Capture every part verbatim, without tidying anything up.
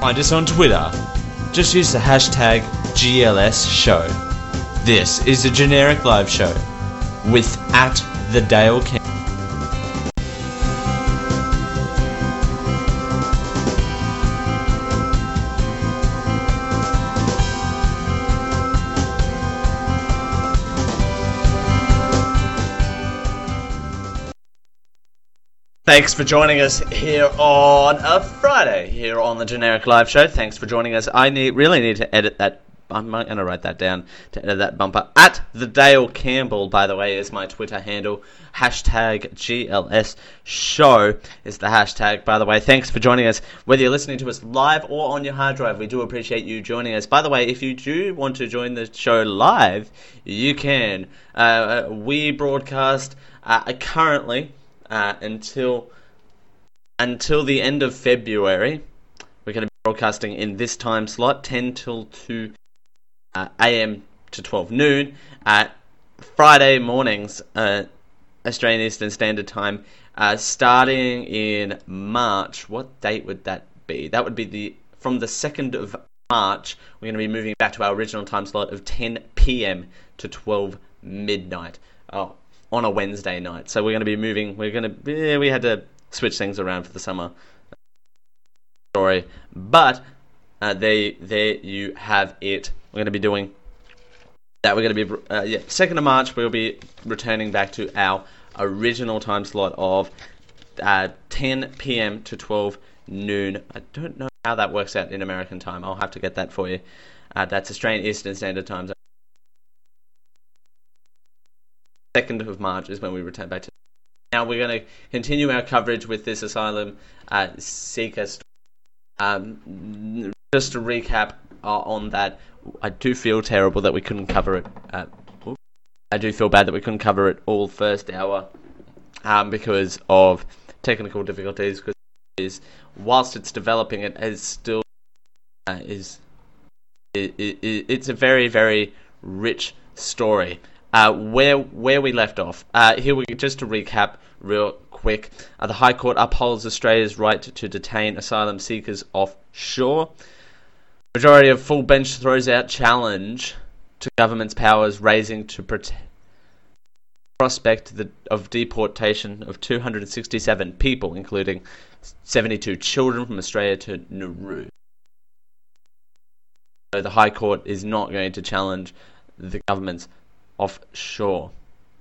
find us on Twitter. Just use the hashtag G L S show. This is a generic live show with at the Dale Campbell. Thanks for joining us here on a Friday, here on the Generic Live Show. Thanks for joining us. I need really need to edit that. I'm going to write that down to edit that bumper. At the Dale Campbell, by the way, is my Twitter handle. Hashtag G L S show is the hashtag, by the way. Thanks for joining us. Whether you're listening to us live or on your hard drive, we do appreciate you joining us. By the way, if you do want to join the show live, you can. Uh, we broadcast uh, currently... Uh, until until the end of February. We're going to be broadcasting in this time slot, ten till two uh, a m to twelve noon, at Friday mornings, uh, Australian Eastern Standard Time, uh, starting in March. What date would that be? That would be the from the second of March. We're going to be moving back to our original time slot of ten p m to twelve midnight. Oh. On a Wednesday night, so we're going to be moving. We're going to. Yeah, we had to switch things around for the summer story, but uh, there, there you have it. We're going to be doing that. We're going to be uh, yeah, second of March. We'll be returning back to our original time slot of uh, ten p m to twelve noon. I don't know how that works out in American time. I'll have to get that for you. Uh, that's Australian Eastern Standard Time. second of March is when we return back to. Now we're going to continue our coverage with this asylum uh, seeker story. Um, just to recap uh, on that, I do feel terrible that we couldn't cover it. Uh, I do feel bad that we couldn't cover it all first hour um, because of technical difficulties. Because is whilst it's developing, it is still uh, is it, it, it's a very very rich story. Uh, where where we left off. Uh, here we just to recap real quick. Uh, the High Court upholds Australia's right to, to detain asylum seekers offshore. Majority of full bench throws out challenge to government's powers, raising to protect prospect the, of deportation of two hundred sixty-seven people, including seventy-two children from Australia to Nauru. So the High Court is not going to challenge the government's offshore.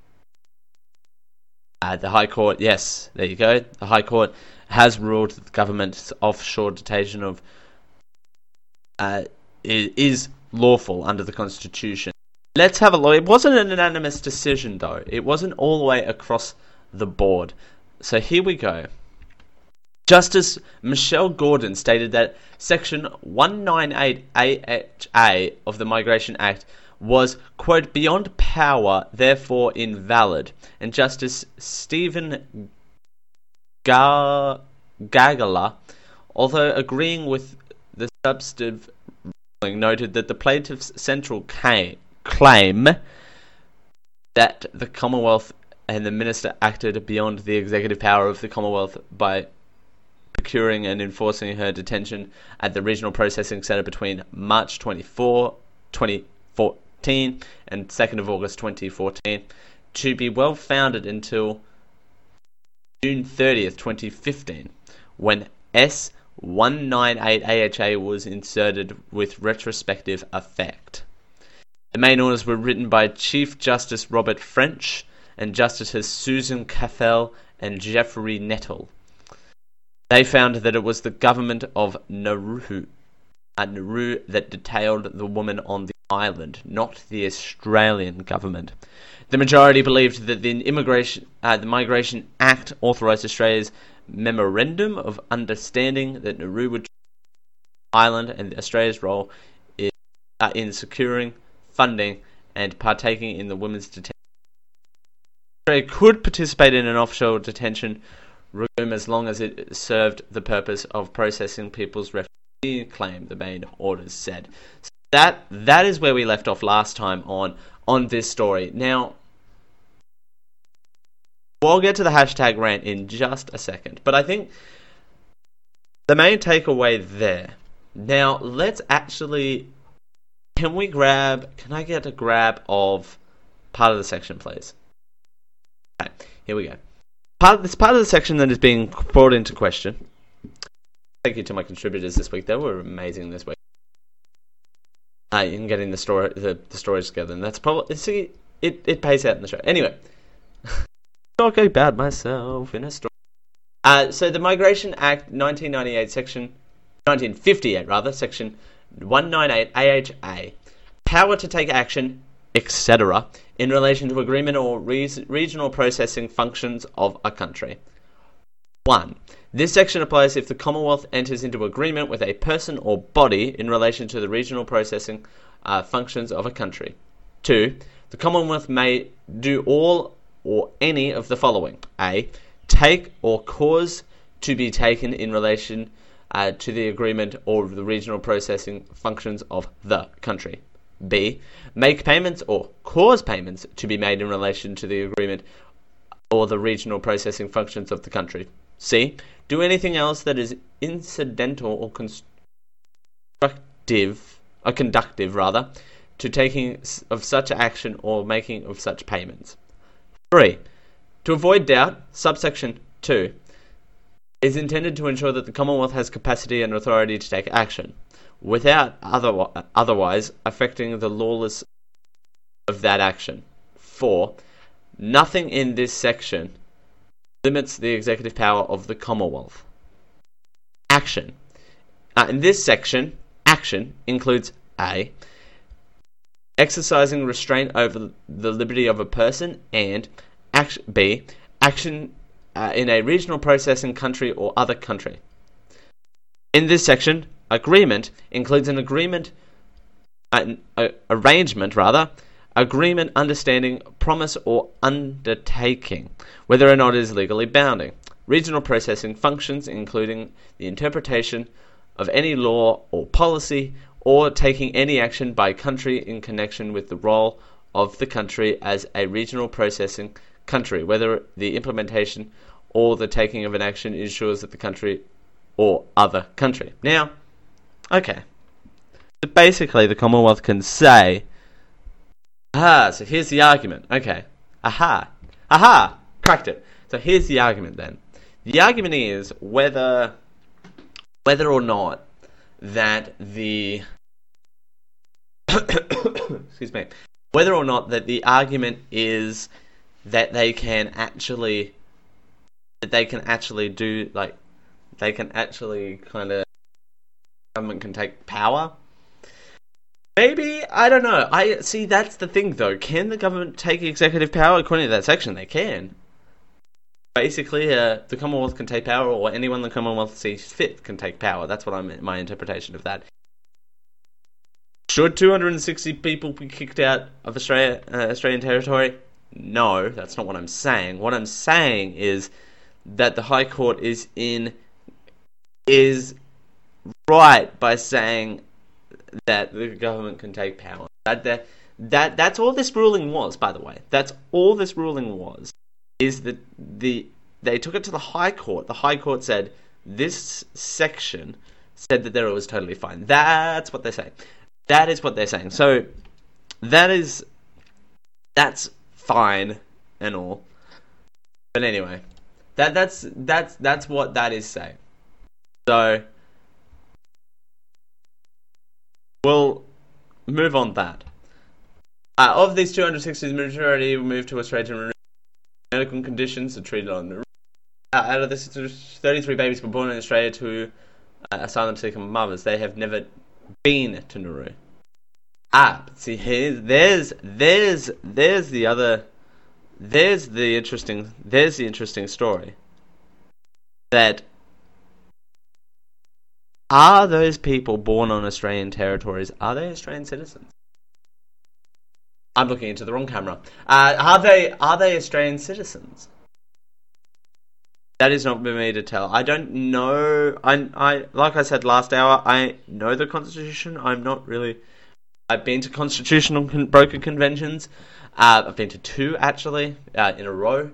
Uh, the High Court, yes, there you go. The High Court has ruled that the government's offshore detention of uh, is lawful under the Constitution. Let's have a look. It wasn't an unanimous decision, though. It wasn't all the way across the board. So here we go. Justice Michelle Gordon stated that Section one ninety-eight A H A of the Migration Act was, quote, beyond power, therefore invalid. And Justice Stephen Gar- Gagala, although agreeing with the substantive ruling, noted that the plaintiff's central ca- claim that the Commonwealth and the Minister acted beyond the executive power of the Commonwealth by procuring and enforcing her detention at the Regional Processing Centre between March twenty-fourth, twenty fourteen and second of August twenty fourteen to be well founded until June thirtieth, twenty fifteen, when S one ninety-eight A H A was inserted with retrospective effect. The main orders were written by Chief Justice Robert French and Justices Susan Caffell and Geoffrey Nettle. They found that it was the government of Nauru, uh, Nauru that detained the woman on the island, not the Australian government. The majority believed that the immigration, uh, the Migration Act authorised Australia's memorandum of understanding that Nauru would the island, and Australia's role is, uh, in securing, funding, and partaking in the women's detention. Australia could participate in an offshore detention regime as long as it served the purpose of processing people's refugee claim, the main orders said. So that that is where we left off last time on on this story. Now, we'll get to the hashtag rant in just a second, but I think the main takeaway there, Now, let's actually... Can we grab... Can I get a grab of part of the section, please? Okay, here we go. Part of, this part of the section that is being brought into question. Thank you to my contributors this week. They were amazing this week. Uh, in getting the story, the, the stories together, and that's probably... See, it, it pays out in the show. Anyway. Talk about myself in a story. Uh, so the Migration Act nineteen ninety-eight, section... nineteen fifty-eight, rather, section one ninety-eight A H A. Power to take action, et cetera, in relation to agreement or re- regional processing functions of a country. one. This section applies if the Commonwealth enters into agreement with a person or body in relation to the regional processing uh, functions of a country. two. The Commonwealth may do all or any of the following. A. Take or cause to be taken in relation uh, to the agreement or the regional processing functions of the country. B. Make payments or cause payments to be made in relation to the agreement or the regional processing functions of the country. C. Do anything else that is incidental or constructive, or conductive rather, to taking of such action or making of such payments. three. To avoid doubt, subsection two is intended to ensure that the Commonwealth has capacity and authority to take action, without other, otherwise affecting the lawless of that action. four. Nothing in this section limits the executive power of the Commonwealth. Action. Uh, in this section, action includes A. Exercising restraint over the liberty of a person, and action, B. Action uh, in a regional processing country or other country. In this section, agreement includes an agreement, an uh, arrangement rather, agreement, understanding, promise, or undertaking, whether or not it is legally bounding. Regional processing functions, including the interpretation of any law or policy, or taking any action by country in connection with the role of the country as a regional processing country, whether the implementation or the taking of an action ensures that the country or other country. Now, okay. So basically, the Commonwealth can say, aha, so here's the argument. Okay. Aha. Aha! Cracked it. So here's the argument then. The argument is whether whether or not that the excuse me, whether or not that the argument is that they can actually that they can actually do like they can actually kind of government can take power. Maybe, I don't know. I see that's the thing though. Can the government take executive power? According to that section, they can. Basically, uh, the Commonwealth can take power, or anyone the Commonwealth sees fit can take power. That's what I'm my interpretation of that. Should two hundred sixty people be kicked out of Australia, uh, Australian territory? No, that's not what I'm saying. What I'm saying is that the High Court is in is right by saying that the government can take power. That that that that's all this ruling was, by the way. That's all this ruling was. Is that the they took it to the High Court. The High Court said this section said that there it was totally fine. That's what they're saying. That is what they're saying. So that is that's fine and all. But anyway, that that's that's that's what that is saying. So we'll move on that. Uh, of these two hundred sixty, the majority moved to Australia to remove medical conditions are treated on Nauru. Uh, out of this, thirty-three babies were born in Australia to uh, asylum seeker mothers. They have never been to Nauru. Ah, but see, here's, there's, there's, there's the other, there's the interesting, there's the interesting story. That are those people born on Australian territories, are they Australian citizens? I'm looking into the wrong camera. Uh, are they are they Australian citizens? That is not for me to tell. I don't know. I I like I said last hour. I know the Constitution. I'm not really. I've been to constitutional con- broker conventions. Uh, I've been to two actually uh, in a row.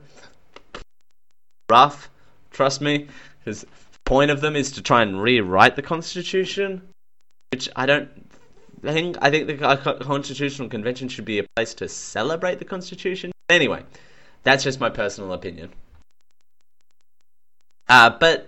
Rough, trust me. Because the point of them is to try and rewrite the Constitution. which I don't think. I think the Constitutional Convention should be a place to celebrate the Constitution. Anyway, that's just my personal opinion. Uh, but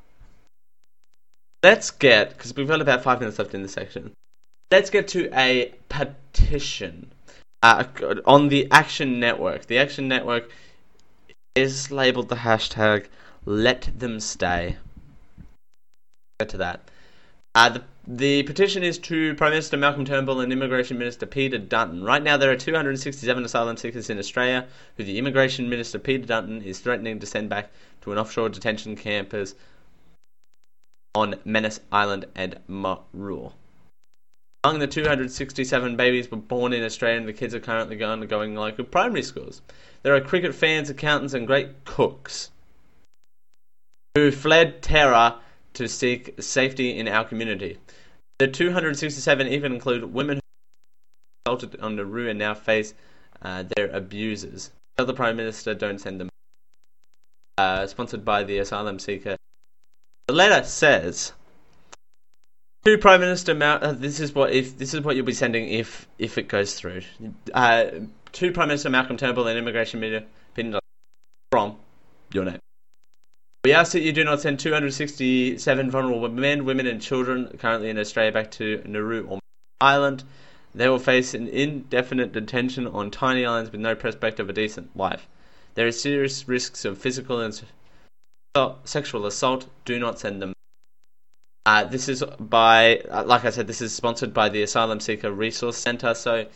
let's get, because we've got about five minutes left in this section, let's get to a petition uh, on the Action Network. The Action Network is labeled the hashtag Let Them Stay. Get to that. Uh, the, the petition is to Prime Minister Malcolm Turnbull and Immigration Minister Peter Dutton. Right now there are two hundred sixty-seven asylum seekers in Australia who the Immigration Minister Peter Dutton is threatening to send back to an offshore detention campus on Manus Island and Mururoa. Among the two hundred sixty-seven babies were born in Australia, and the kids are currently going, going like good primary schools. There are cricket fans, accountants and great cooks who fled terror to seek safety in our community. The two hundred sixty-seven even include women who were assaulted on Nauru and now face uh, their abusers. Tell the Prime Minister, don't send them. Uh, sponsored by the asylum seeker. The letter says, to Prime Minister Mal- uh, this is what if this is what you'll be sending if if it goes through. Uh, to Prime Minister Malcolm Turnbull and Immigration Minister Peter Dutton from your name. We ask that you do not send two hundred sixty-seven vulnerable men, women and children currently in Australia back to Nauru or Island. They will face an indefinite detention on tiny islands with no prospect of a decent life. There are serious risks of physical and sexual assault. Do not send them. Uh, this is by, uh, like I said, this is sponsored by the Asylum Seeker Resource Centre, so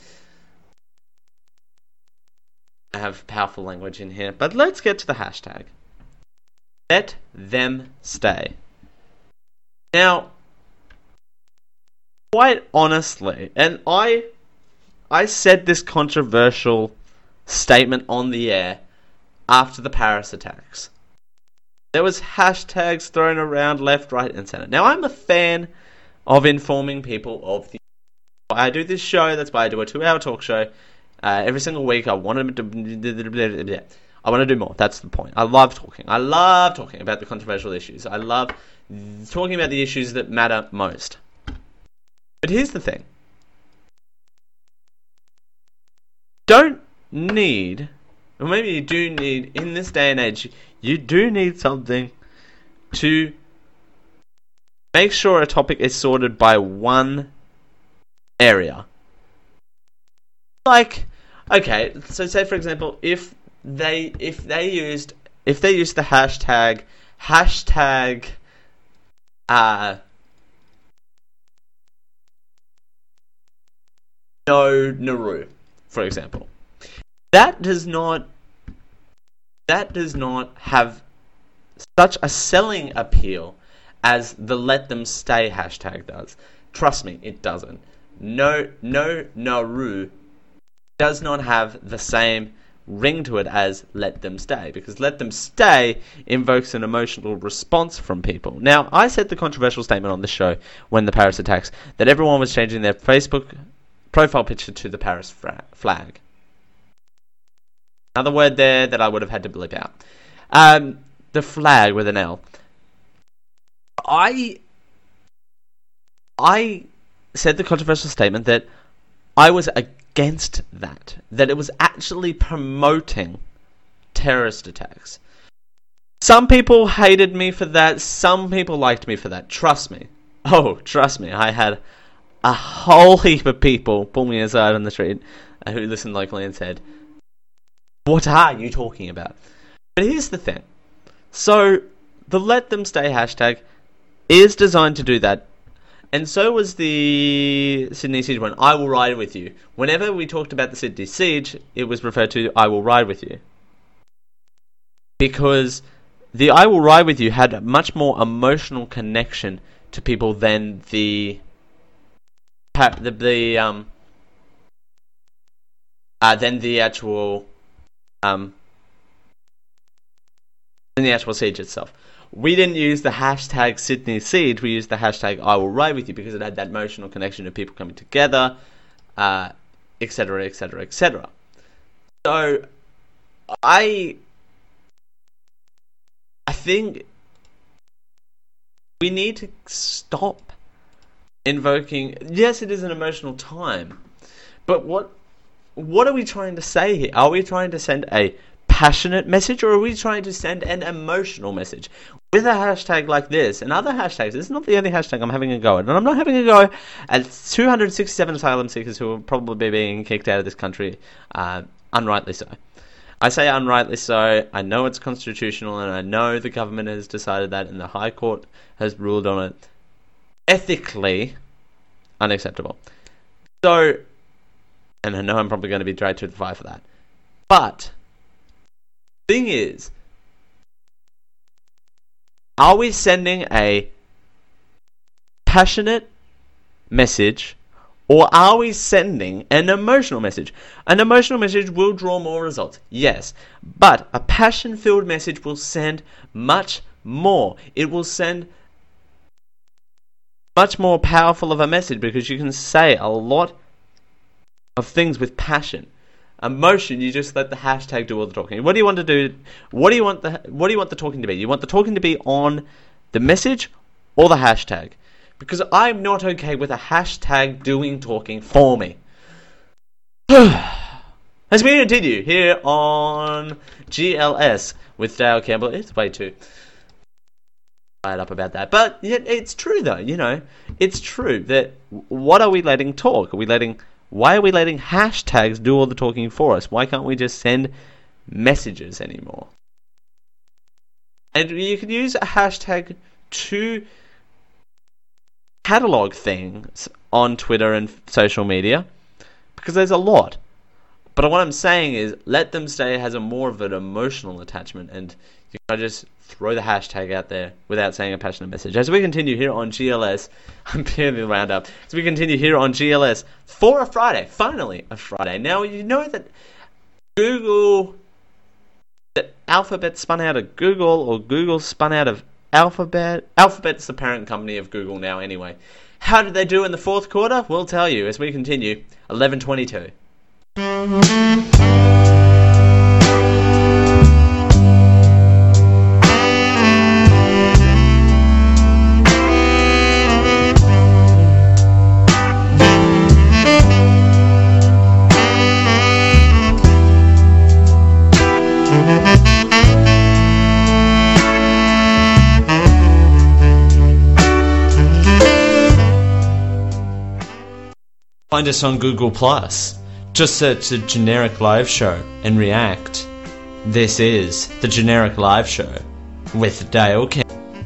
I have powerful language in here. But let's get to the hashtag. Let them stay. Now, quite honestly, and I I said this controversial statement on the air after the Paris attacks. There was hashtags thrown around left, right, and centre. Now, I'm a fan of informing people of the... I do this show, that's why I do a two-hour talk show. Uh, every single week, I want to... I want to do more. That's the point. I love talking. I love talking about the controversial issues. I love talking about the issues that matter most. But here's the thing. Don't need, or maybe you do need, in this day and age, you do need something to make sure a topic is sorted by one area. Like, okay, so say for example, if they if they used if they used the hashtag hashtag uh no Nauru, for example, that does not that does not have such a selling appeal as the Let Them Stay hashtag does. Trust me, it doesn't. No no Nauru does not have the same ring to it as Let Them Stay, because Let Them Stay invokes an emotional response from people. Now, I said the controversial statement on the show when the Paris attacks that everyone was changing their Facebook profile picture to the Paris fra- flag. Another word there that I would have had to bleep out. Um, the flag with an L. I I said the controversial statement that I was against that. That it was actually promoting terrorist attacks. Some people hated me for that. Some people liked me for that. Trust me. Oh, trust me. I had a whole heap of people pull me aside on the street uh, who listened locally and said, "What are you talking about?" But here's the thing. So, the Let Them Stay hashtag is designed to do that. And so was the Sydney Siege one. I will ride with you. Whenever we talked about the Sydney Siege, it was referred to I will ride with you. Because the I will ride with you had a much more emotional connection to people than the the, the um uh, than the actual um than the actual siege itself. We didn't use the hashtag Sydney Siege, we used the hashtag I will ride with you because it had that emotional connection of people coming together, uh, et cetera, et cetera, et cetera. So, I, I think we need to stop invoking. Yes, it is an emotional time, but what what are we trying to say here? Are we trying to send a passionate message, or are we trying to send an emotional message? With a hashtag like this and other hashtags, this is not the only hashtag I'm having a go at, and I'm not having a go at two hundred sixty-seven asylum seekers who are probably being kicked out of this country, uh, unrightly so. I say unrightly so. I know it's constitutional, and I know the government has decided that, and the High Court has ruled on it. Ethically unacceptable. So, and I know I'm probably going to be dragged to the fire for that. But, thing is, are we sending a passionate message, or are we sending an emotional message? An emotional message will draw more results, yes. But a passion-filled message will send much more. It will send much more powerful of a message, because you can say a lot of things with passion. Emotion, you just let the hashtag do all the talking. What do you want to do? What do you want the What do you want the talking to be? You want the talking to be on the message or the hashtag? Because I'm not okay with a hashtag doing talking for me. As we continue here on G L S with Dale Campbell, it's way too fired up about that. But yet it's true though, you know. It's true that what are we letting talk? Are we letting why are we letting hashtags do all the talking for us? Why can't we just send messages anymore? And you can use a hashtag to catalog things on Twitter and social media, because there's a lot. But what I'm saying is, let them stay as a more of an emotional attachment, and you can just throw the hashtag out there without saying a passionate message. As we continue here on G L S, I'm putting the roundup. As we continue here on G L S for a Friday, finally a Friday. Now you know that Google, that Alphabet spun out of Google, or Google spun out of Alphabet. Alphabet's the parent company of Google now anyway. How did they do in the fourth quarter? We'll tell you as we continue. eleven twenty-two. Find us on Google Plus. Just search the Generic Live Show and react. This is the Generic Live Show with Dale Campbell.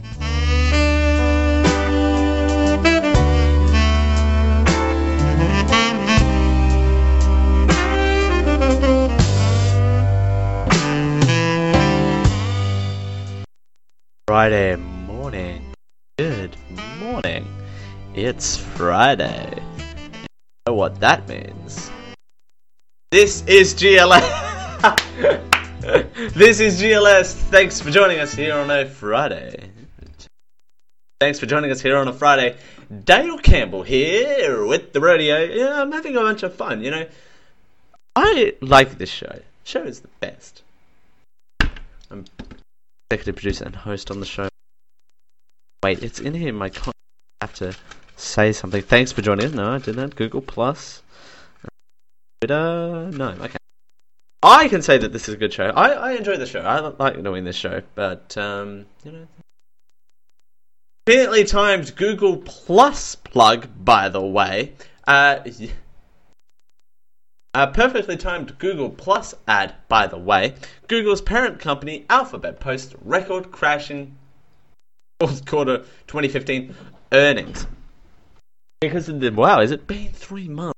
Friday morning. Good morning. It's Friday. You know what that means? This is G L S. This is G L S. Thanks for joining us here on a Friday. Thanks for joining us here on a Friday. Dale Campbell here with the rodeo. Yeah, I'm having a bunch of fun, you know. I like this show. The show is the best. I'm executive producer and host on the show. Wait, it's in here. My con- I have to say something. Thanks for joining us. No, I didn't. Google Plus. Twitter. No, okay. I can say that this is a good show. I, I enjoy the show. I like doing this show. But, um, you know. Conveniently timed Google Plus plug, by the way. Uh, a perfectly timed Google Plus ad, by the way. Google's parent company, Alphabet, posts record crashing fourth quarter twenty fifteen earnings. Because, of the, wow, has it been three months?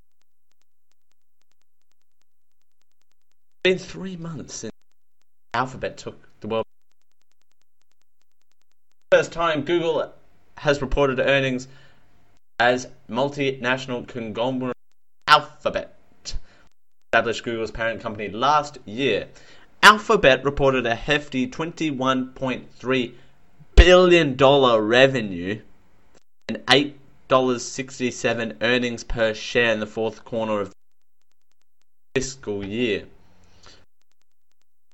It's been three months since Alphabet took the world. First time Google has reported earnings as multinational conglomerate Alphabet established Google's parent company last year. Alphabet reported a hefty twenty-one point three billion dollars revenue and eight dollars and sixty-seven cents earnings per share in the fourth quarter of the fiscal year.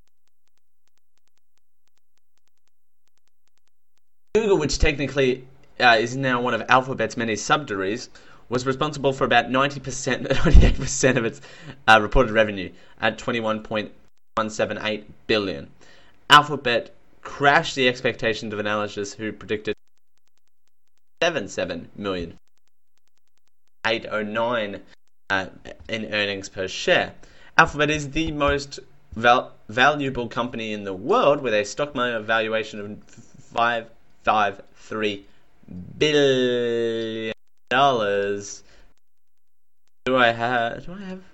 Google, which technically uh, is now one of Alphabet's many subsidiaries, was responsible for about ninety percent, ninety-eight percent of its uh, reported revenue at twenty-one point one seven eight billion dollars. Alphabet crashed the expectations of analysts who predicted seventy-seven million, eight oh nine uh, in earnings per share. Alphabet is the most val- valuable company in the world with a stock market valuation of five hundred fifty-three billion dollars. Do I have? Do I have?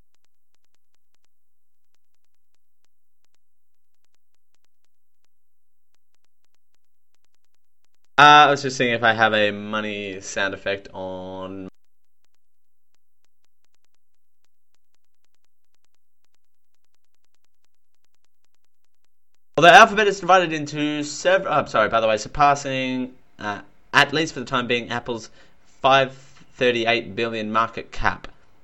Uh, I was just seeing if I have a money sound effect on. Although Alphabet is divided into several. Oh, sorry, by the way, surpassing, uh, at least for the time being, Apple's five hundred thirty-eight billion dollars market cap.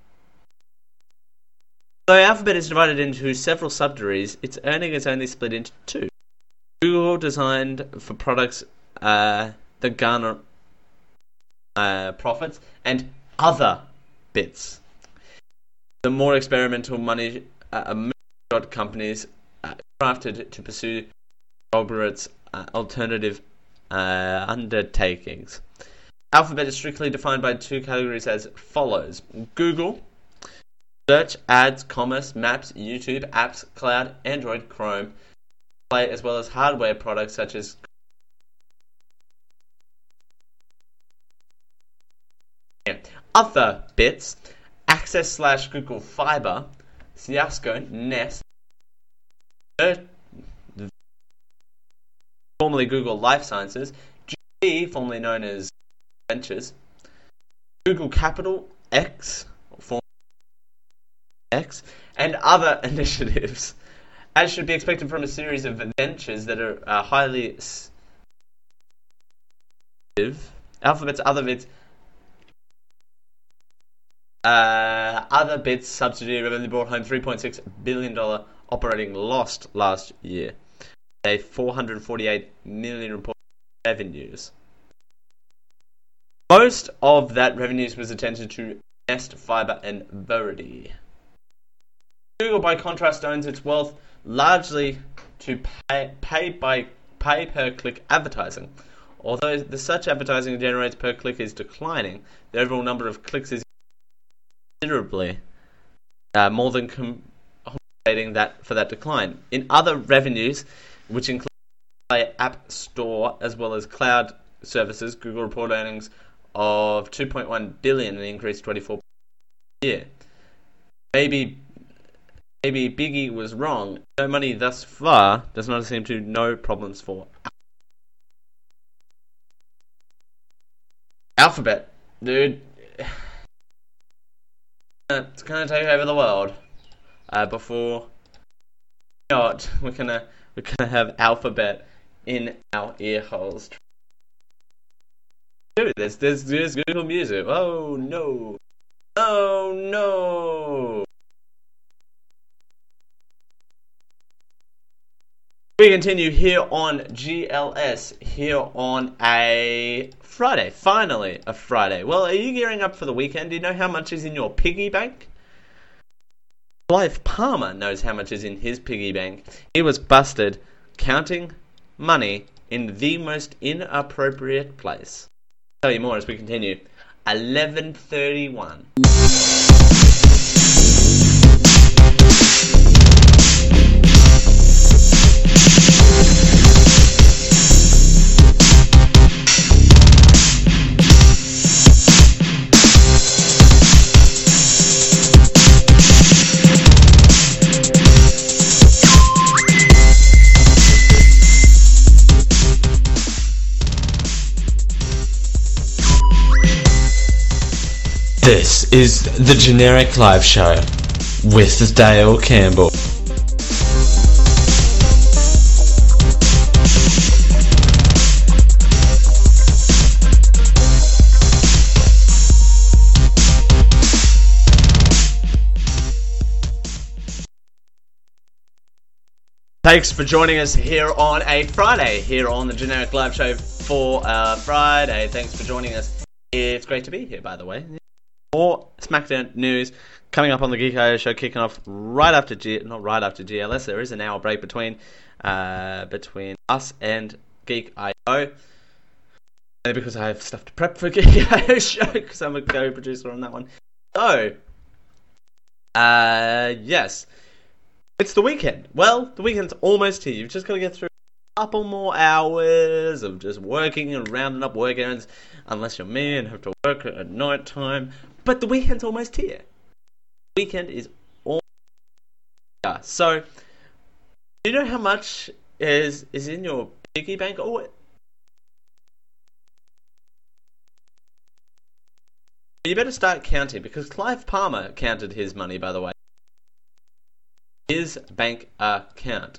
Though Alphabet is divided into several subsidiaries, its earnings is only split into two. Google, designed for products uh, that garner uh, profits, and other bits. The more experimental money uh, shot companies uh, crafted to pursue Alphabet's uh, alternative uh, undertakings. Alphabet is strictly defined by two categories as follows: Google, search, ads, commerce, maps, YouTube, apps, cloud, Android, Chrome, Play, as well as hardware products such as other bits, Access slash Google Fiber, Cisco, Nest, formerly Google Life Sciences, G E, formerly known as Ventures, Google Capital, X, formerly X, and other initiatives, as should be expected from a series of ventures that are uh, highly sensitive. Alphabet's other bits, uh, other bits subsidiary revenue brought home three point six billion dollars operating loss last year, a four hundred forty-eight million dollars reported revenues. Most of that revenues was attention to Nest, Fiber, and Verity. Google, by contrast, owns its wealth largely to pay, pay by pay per click advertising. Although the such advertising generates per click is declining, the overall number of clicks is considerably uh, more than compensating that for that decline. In other revenues, which include the App Store as well as cloud services, Google reported earnings of two point one billion dollars, an increase twenty-four percent a year. Maybe maybe Biggie was wrong. No money thus far does not seem to no problems for Alphabet, dude. It's gonna take over the world. Uh, before you know it, we're gonna we're gonna have Alphabet in our ear holes. Dude, there's there's there's Google Music. Oh no! Oh no! We continue here on G L S, here on a Friday. Finally, a Friday. Well, are you gearing up for the weekend? Do you know how much is in your piggy bank? Blythe Palmer knows how much is in his piggy bank. He was busted counting money in the most inappropriate place. I'll tell you more as we continue. eleven thirty-one. This is the Generic Live Show with Dale Campbell. Tell Thanks for joining us here on a Friday, here on the Generic Live Show for uh, Friday. Thanks for joining us. It's great to be here, by the way. More SmackDown news coming up on the Geek I O show, kicking off right after G- not right after G L S. There is an hour break between uh, between us and Geek I O. Because I have stuff to prep for Geek I O show, because I'm a co-producer on that one. So, uh, yes. It's the weekend. Well, the weekend's almost here. You've just got to get through a couple more hours of just working and rounding up work errands, unless you're me and have to work at night time. But the weekend's almost here. The weekend is almost here. So, do you know how much is is in your piggy bank? Oh, you better start counting, because Clive Palmer counted his money, by the way. His bank account.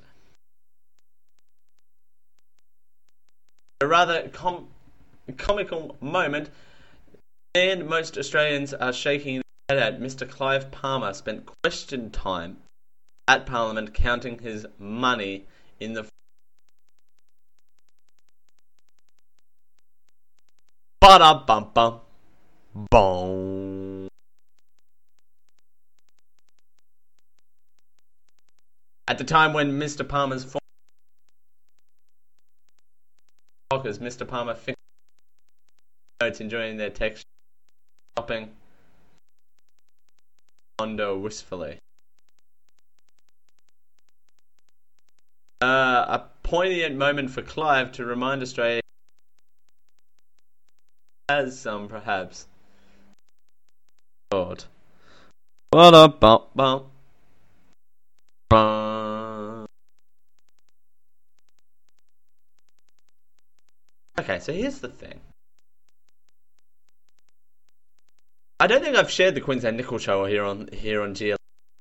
A rather com- comical moment, and most Australians are shaking their head at Mister Clive Palmer spent question time at Parliament counting his money in the ba-da-bum-bum boom. At the time when Mister Palmer's former Mister Palmer finished notes enjoying their text shopping Mondo wistfully. Uh, a poignant moment for Clive to remind Australia as some perhaps. God. What a bump bump. Okay, so here's the thing. I don't think I've shared the Queensland Nickel Show here on here on G L.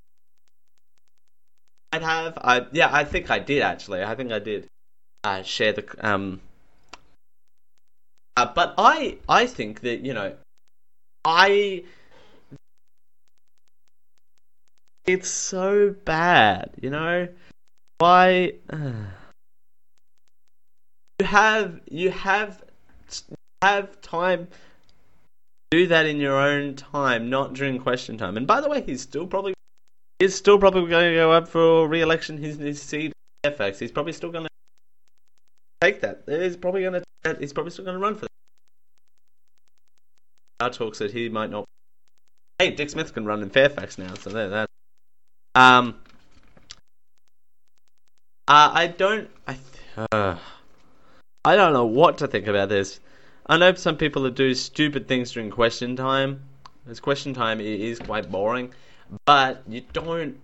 I'd have. I yeah, I think I did actually. I think I did. Uh, share the um. Uh, but I I think that, you know, I. It's so bad, you know. Why? Uh, you have you have have time. Do that in your own time, not during question time. And by the way, he's still probably he's still probably going to go up for re-election. His his seat F X. He's probably still going to take that. He's probably going to. He's probably still going to run for that. Our talk said he might not. Hey, Dick Smith can run in Fairfax now, so there that. Um. Uh, I don't. I. Uh, I don't know what to think about this. I know some people that do stupid things during question time. Because question time is quite boring, but you don't.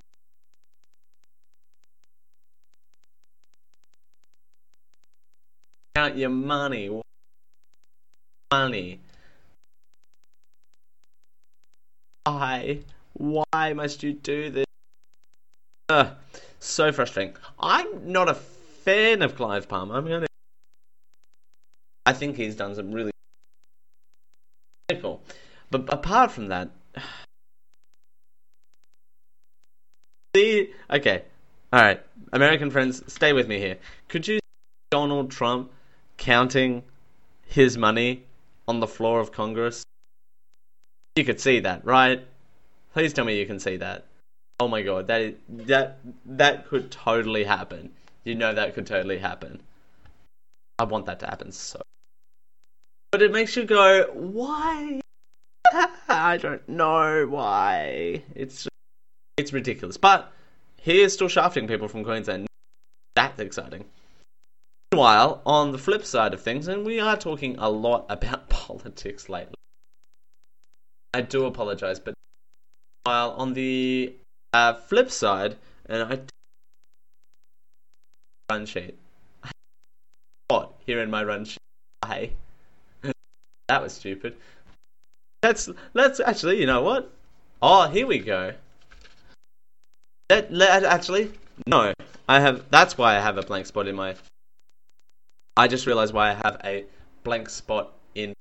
Count your money. Money. Why? Why must you do this? Ugh, so frustrating. I'm not a fan of Clive Palmer. I'm gonna. I think he's done some really cool. But apart from that, see, okay, all right, American friends, stay with me here. Could you see Donald Trump counting his money on the floor of Congress? You could see that, right? Please tell me you can see that. Oh my god, that is, that that could totally happen. You know that could totally happen. I want that to happen so. But it makes you go, why? I don't know why. It's it's ridiculous. But he is still shafting people from Queensland. That's exciting. Meanwhile, on the flip side of things, and we are talking a lot about politics lately. I do apologise, but while on the uh, flip side, and I run sheet. What here in my run sheet? Hey. That was stupid. Let's let's actually, you know what? Oh, here we go. Let let actually no, I have. That's why I have a blank spot in my. I just realized why I have a blank spot in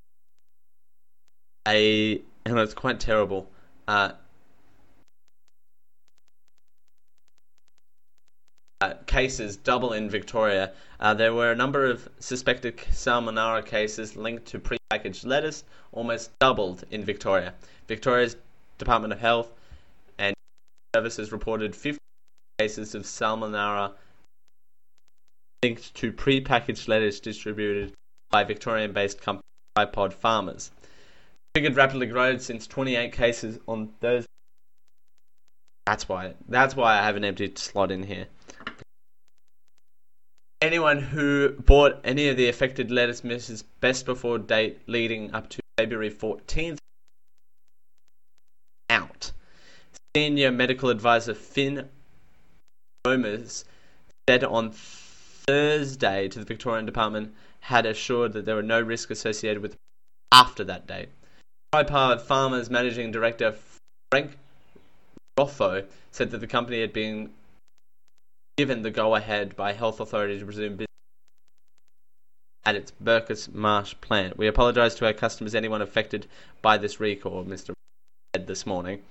a, and it's quite terrible. Uh, uh, cases double in Victoria. Uh, there were a number of suspected salmonella cases linked to prepackaged lettuce, almost doubled in Victoria. Victoria's Department of Health and Services reported fifty cases of salmonella linked to prepackaged lettuce distributed by Victorian-based company Tripod Farmers. Figured rapidly grown since twenty-eight cases on Thursday. That's why. That's why I have an empty slot in here. Anyone who bought any of the affected lettuce misses best before date leading up to February fourteenth out. Senior medical advisor Finn Gomez said on Thursday to the Victorian Department had assured that there were no risk associated with after that date. Tripod Farmers Managing Director Frank Roffo said that the company had been given the go-ahead by health authorities to resume business at its Burkus Marsh plant. We apologise to our customers, anyone affected by this recall, Mister said this morning.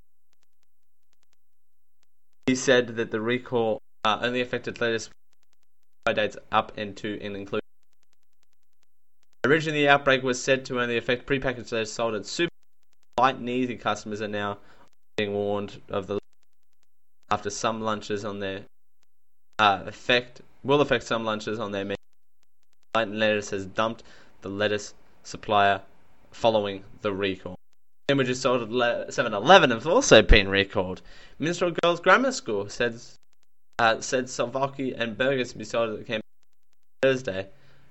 He said that the recall uh, only affected lettuce dates up into and including. Originally, the outbreak was said to only affect prepackaged lettuce sold at super. Light and easy customers are now being warned of the after some lunches on their uh, effect will affect some lunches on their menu. Light and Lettuce has dumped the lettuce supplier following the recall. Sandwiches sold at seven eleven have also been recalled. Minstrel Girls Grammar School said uh, said Salvaki and burgers to be sold at the campus Thursday.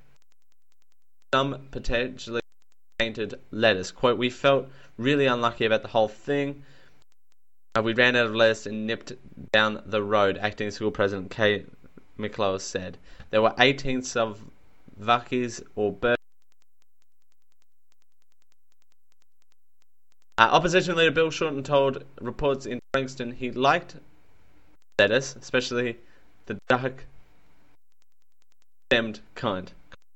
Some potentially tainted lettuce. Quote, we felt really unlucky about the whole thing. Uh, we ran out of lettuce and nipped down the road, acting school president Kate McClure said. There were eighteen Salvakis or burgers. Uh, Opposition leader Bill Shorten told reports in Frankston he liked lettuce, especially the dark-stemmed kind.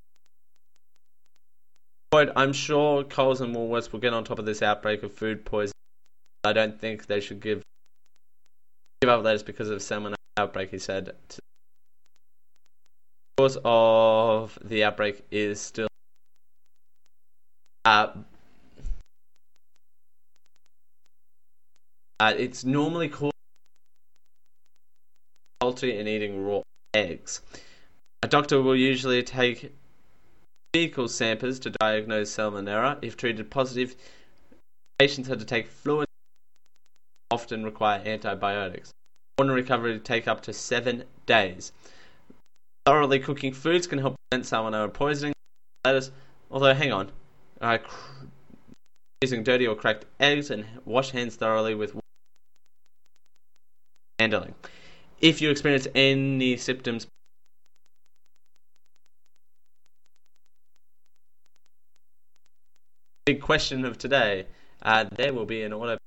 Quote, I'm sure Coles and Woolworths will get on top of this outbreak of food poisoning. I don't think they should give give up lettuce because of salmonella outbreak, he said. The cause of the outbreak is still uh, uh, it's normally called poultry and eating raw eggs. A doctor will usually take fecal samples to diagnose salmonella. If treated positive, patients had to take fluids, often require antibiotics. Organ recovery to take up to seven days. Thoroughly cooking foods can help prevent salmonella poisoning. Lettuce, although hang on, uh, cr- using dirty or cracked eggs and wash hands thoroughly with water. Handling. If you experience any symptoms, big question of today, uh, there will be an auto.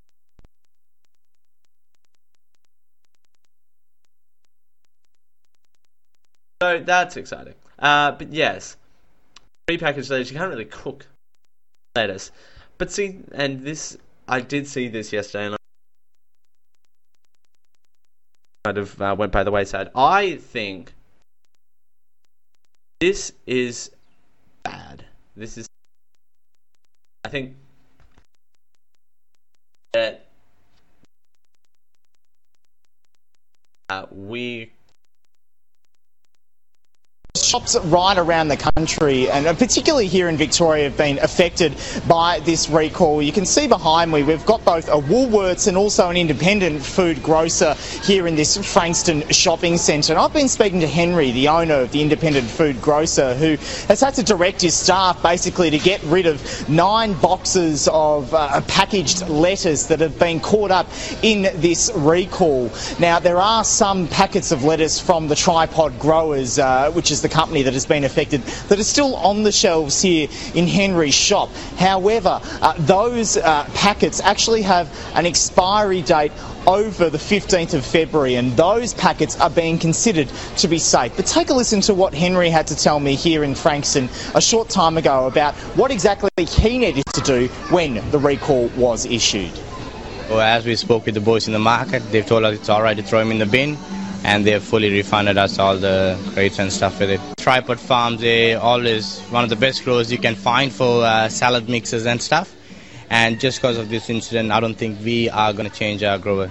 So that's exciting. Uh, but yes, prepackaged lettuce, you can't really cook lettuce. But see, and this, I did see this yesterday, and I kind of uh, went by the wayside. I think this is bad. This is, I think that uh, we shops right around the country, and particularly here in Victoria, have been affected by this recall. You can see behind me we've got both a Woolworths and also an independent food grocer here in this Frankston shopping centre. And I've been speaking to Henry, the owner of the independent food grocer, who has had to direct his staff basically to get rid of nine boxes of uh, packaged lettuce that have been caught up in this recall. Now, there are some packets of lettuce from the Tripod Growers, uh, which is the company that has been affected, that are still on the shelves here in Henry's shop. However, uh, those uh, packets actually have an expiry date over the fifteenth of February, and those packets are being considered to be safe. But take a listen to what Henry had to tell me here in Frankston a short time ago about what exactly he needed to do when the recall was issued. Well, as we spoke with the boys in the market, they've told us it's all right to throw them in the bin. and they've fully refunded us all the crates and stuff with it. Tripod Farms, they always one of the best growers you can find for uh, salad mixes and stuff. And just because of this incident, I don't think we are going to change our grower.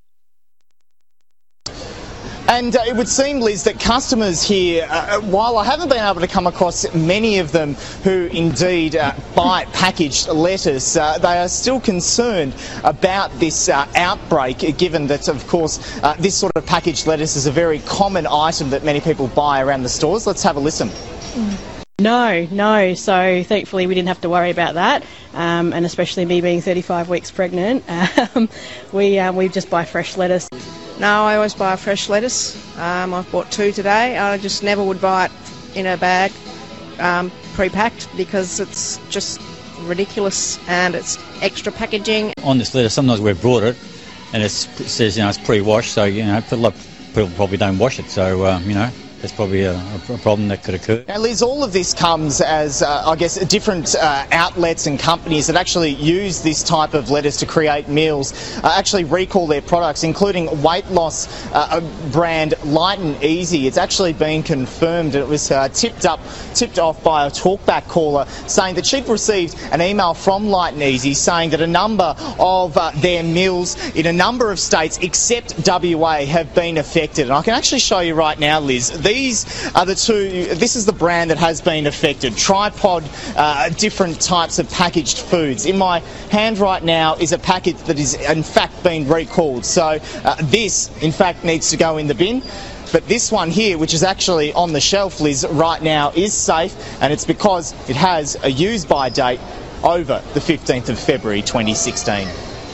And uh, it would seem, Liz, that customers here, uh, while I haven't been able to come across many of them who indeed uh, buy packaged lettuce, uh, they are still concerned about this uh, outbreak, given that, of course, uh, this sort of packaged lettuce is a very common item that many people buy around the stores. Let's have a listen. No, no. So thankfully we didn't have to worry about that, um, and especially me being thirty-five weeks pregnant, um, we uh, we just buy fresh lettuce. No, I always buy fresh lettuce. Um, I've bought two today. I just never would buy it in a bag, um, pre-packed, because it's just ridiculous and it's extra packaging. On this lettuce, sometimes we've brought it and it's, it says, you know, it's pre-washed, so, you know, a lot of people probably don't wash it, so, um, you know, that's probably a, a problem that could occur. Now, Liz, all of this comes as, uh, I guess, different uh, outlets and companies that actually use this type of lettuce to create meals uh, actually recall their products, including weight loss uh, brand Light and Easy. It's actually been confirmed. It was uh, tipped up, tipped off by a talkback caller saying that she'd received an email from Light and Easy saying that a number of uh, their mills in a number of states except W A have been affected. And I can actually show you right now, Liz. These are the two, this is the brand that has been affected. Tripod, uh, different types of packaged foods. In my hand right now is a package that is in fact been recalled. So uh, this, in fact, needs to go in the bin. But this one here, which is actually on the shelf, Liz, right now is safe, and it's because it has a use-by date over the fifteenth of February twenty sixteen.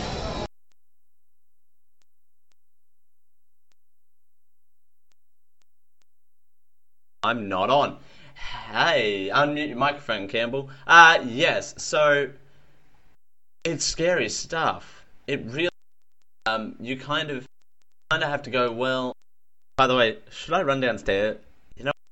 I'm not on. Hey, unmute your microphone, Campbell. Uh, yes, so it's scary stuff. It really, um, you kind of, kind of have to go, well, by the way, should I run downstairs? You know,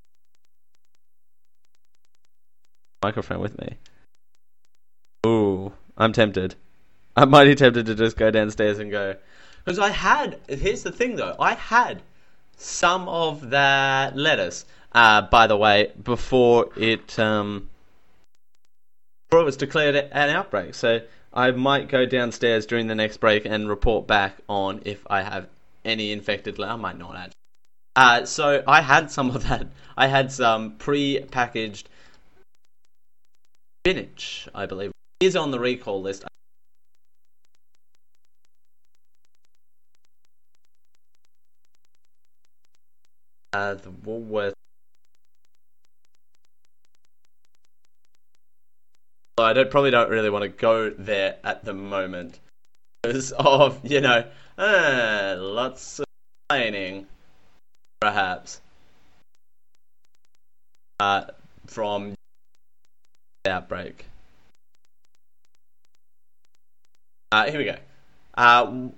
microphone with me. Ooh, I'm tempted. I'm mighty tempted to just go downstairs and go. Because I had, here's the thing though, I had some of that lettuce. Uh, by the way, before it um, before it was declared an outbreak, so I might go downstairs during the next break and report back on if I have any infected. I might not actually. Uh, so I had some of that. I had some pre-packaged spinach, I believe, it is on the recall list. Uh, the Woolworths. I don't, probably don't really want to go there at the moment because of, you know, uh, lots of complaining, perhaps, uh, from the outbreak. Uh, here we go. Uh,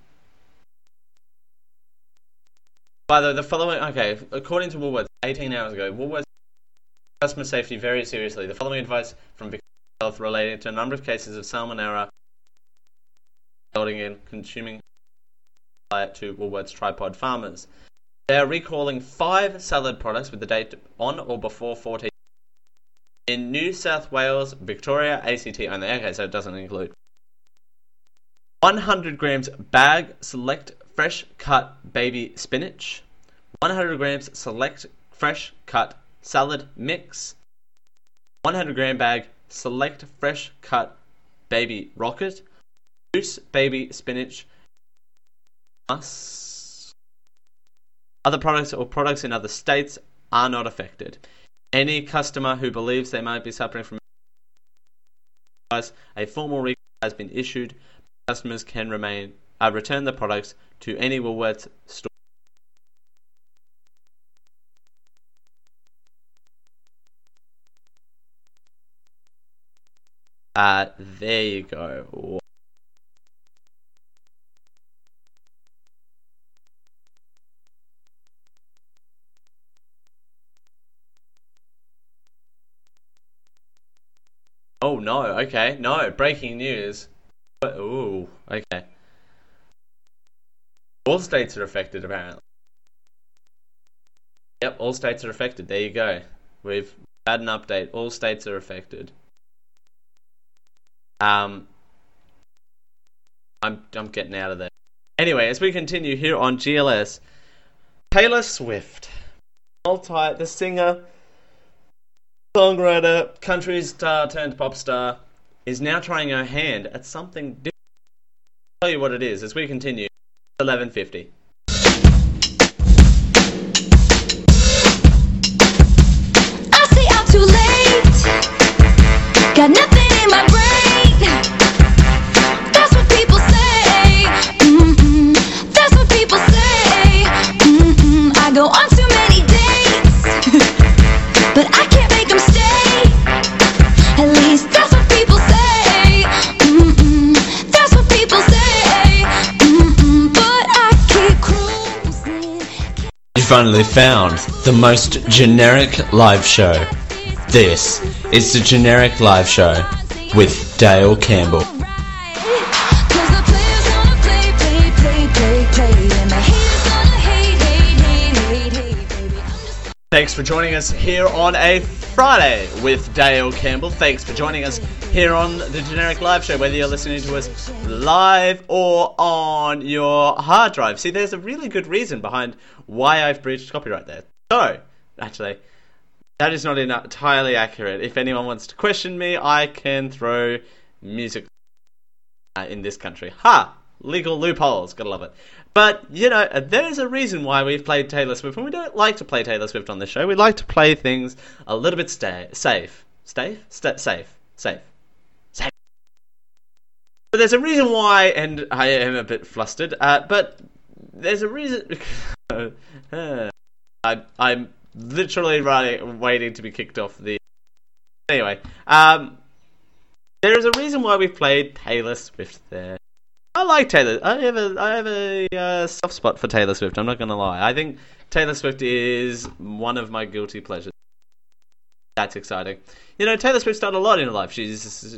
by the way, the following, okay, according to Woolworths, eighteen hours ago, Woolworths customer safety very seriously. The following advice from Victoria Health relating to a number of cases of salmonella resulting in consuming to Woolworths Tripod Farmers. They are recalling five salad products with the date on or before fourteen in New South Wales, Victoria, A C T only. Okay, so it doesn't include one hundred grams bag select fresh cut baby spinach, one hundred grams select fresh cut salad mix, one hundred gram bag select fresh cut baby rocket, loose baby spinach. Other products or products in other states are not affected. Any customer who believes they might be suffering from a formal recall has been issued. Customers can remain uh, return the products to any Woolworths store. Uh, there you go. Oh no, okay, no, breaking news. Ooh, okay. All states are affected apparently. Yep, all states are affected. There you go. We've had an update. All states are affected. Um, I'm I'm getting out of there. Anyway, as we continue here on G L S, Taylor Swift, multi, the singer, songwriter, country star turned pop star, is now trying her hand at something different. I'll tell you what it is as we continue. eleven fifty. I stay out too late. Got nothing in my brain. That's what people say. Mm-mm. That's what people say. Mm-mm. I go on too many dates, but I can't make them stay. At least that's what people say. Mm-mm. That's what people say. Mm-mm. But I keep cruising. You finally found the most generic live show. This is the Generic Live Show with Dale Campbell. Cause the players gonna play, play, play, play, play, and the haters gonna hate, hate, hate, hate, hate, baby. I'm just Thanks for joining us here on a Friday with Dale Campbell. Thanks for joining us here on the Generic Live Show, whether you're listening to us live or on your hard drive. See, there's a really good reason behind why I've breached copyright there. So, actually, that is not entirely accurate. If anyone wants to question me, I can throw music uh, in this country. Ha! Legal loopholes. Gotta love it. But, you know, there's a reason why we've played Taylor Swift, and we don't like to play Taylor Swift on this show. We like to play things a little bit sta- safe. Safe? Sta- safe. Safe. Safe. But there's a reason why, and I am a bit flustered, uh, but there's a reason... uh, I, I'm literally writing, waiting to be kicked off the... Anyway, um, there is a reason why we've played Taylor Swift there. I like Taylor. I have a, I have a uh, soft spot for Taylor Swift. I'm not going to lie. I think Taylor Swift is one of my guilty pleasures. That's exciting. You know, Taylor Swift's done a lot in her life. She's...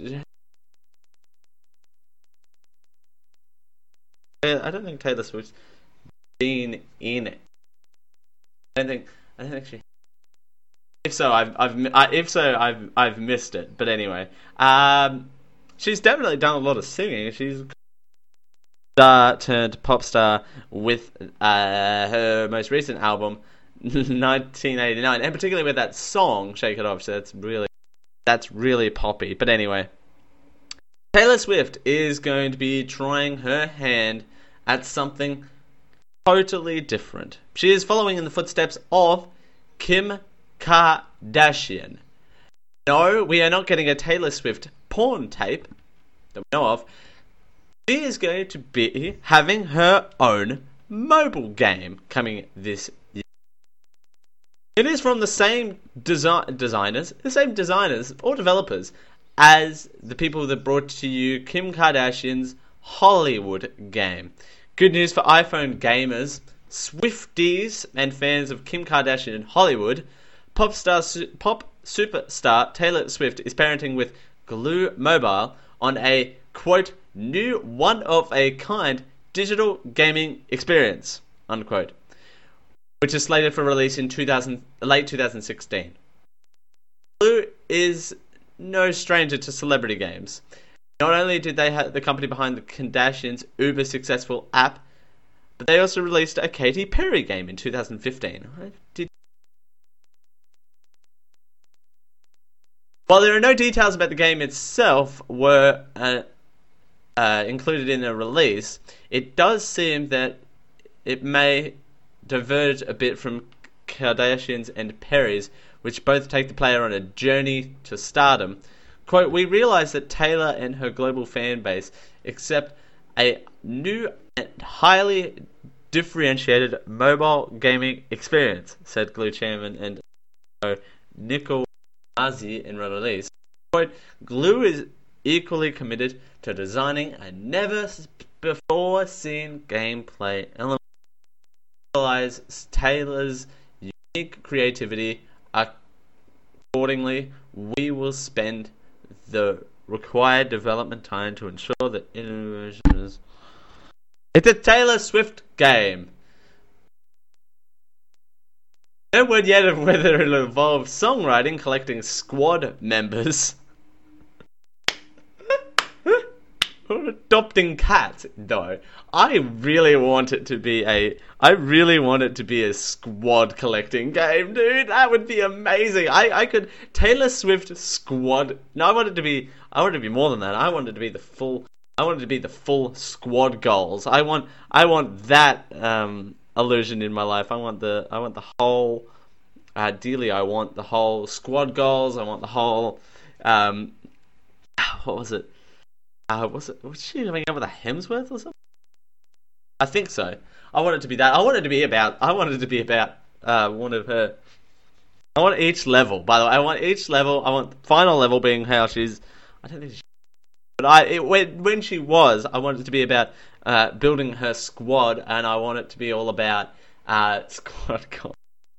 I don't think Taylor Swift's been in it. I don't think... I don't think she... If so, I've, I've, I, if so, I've, I've missed it. But anyway, um, she's definitely done a lot of singing. She's star turned pop star with uh, her most recent album, nineteen eighty-nine, and particularly with that song "Shake It Off." So that's really, that's really poppy. But anyway, Taylor Swift is going to be trying her hand at something totally different. She is following in the footsteps of Kim Kardashian. No, we are not getting a Taylor Swift porn tape that we know of. She is going to be having her own mobile game coming this year. It is from the same desi- designers, the same designers or developers as the people that brought to you Kim Kardashian's Hollywood game. Good news for iPhone gamers, Swifties, and fans of Kim Kardashian in Hollywood. Pop star, su- pop superstar Taylor Swift is parenting with Glue Mobile on a, quote, new one-of-a-kind digital gaming experience, unquote, which is slated for release in two thousand, late twenty sixteen. Glue is no stranger to celebrity games. Not only did they have the company behind the Kardashians' uber-successful app, but they also released a Katy Perry game in two thousand fifteen. Did... While there are no details about the game itself were uh, uh, included in the release, it does seem that it may diverge a bit from Kardashians and Perry's, which both take the player on a journey to stardom. Quote, we realize that Taylor and her global fan base accept a new and highly differentiated mobile gaming experience, said Glue chairman and Nicole Mazi in release. Quote, Glue is equally committed to designing a never-before-seen gameplay element that realize Taylor's unique creativity. Accordingly, we will spend the required development time to ensure that innovation is... It's a Taylor Swift game. No word yet of whether it'll involve songwriting, collecting squad members, or adopting cats, though. I really want it to be a... I really want it to be a squad collecting game, dude. That would be amazing. I, I could... Taylor Swift squad... No, I want it to be... I want it to be more than that. I want it to be the full... I want it to be the full squad goals. I want... I want that um, illusion in my life. I want the... I want the whole... Ideally, I want the whole squad goals. I want the whole... Um, what was it? Uh, was it? Was she coming up with a Hemsworth or something? I think so. I want it to be that. I want it to be about. I want it to be about uh, one of her. I want each level. By the way, I want each level. I want the final level being how she's. I don't think she. But I it, when when she was, I want it to be about uh, building her squad, and I want it to be all about uh, squad goals.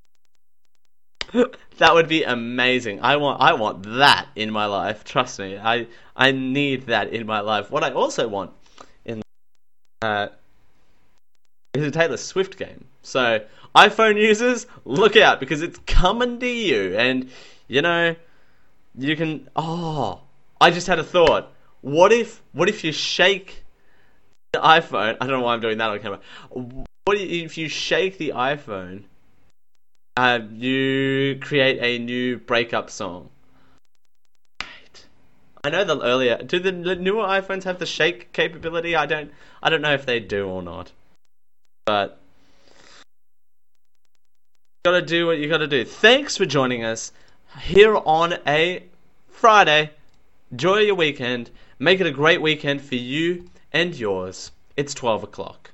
That would be amazing. I want I want that in my life. Trust me. I I need that in my life. What I also want in uh, is a Taylor Swift game. So iPhone users, look out, because it's coming to you. And you know, you can. Oh, I just had a thought. What if what if you shake the iPhone? I don't know why I'm doing that on camera. What if you shake the iPhone? Uh, you create a new breakup song. Right. I know the earlier. Do the newer iPhones have the shake capability? I don't. I don't know if they do or not. But you gotta do what you gotta do. Thanks for joining us here on a Friday. Enjoy your weekend. Make it a great weekend for you and yours. It's twelve o'clock.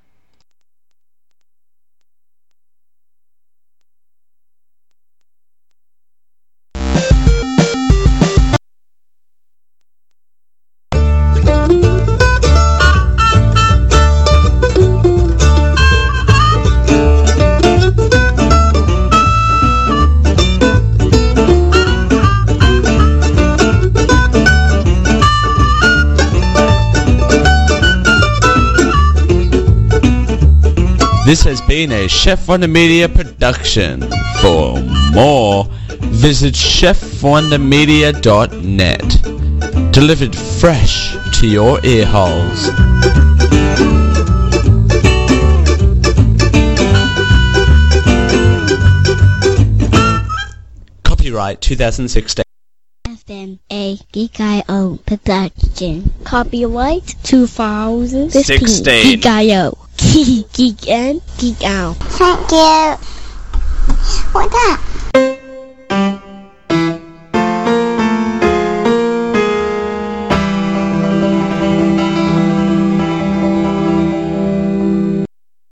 This has been a Chef Wonder Media production. For more, visit chef wonder media dot net. Delivered fresh to your ear holes. Copyright twenty sixteen. F M A Geek I O production. Copyright two thousand sixteen. Geek I O. Geek in, geek out. Thank you. What's that?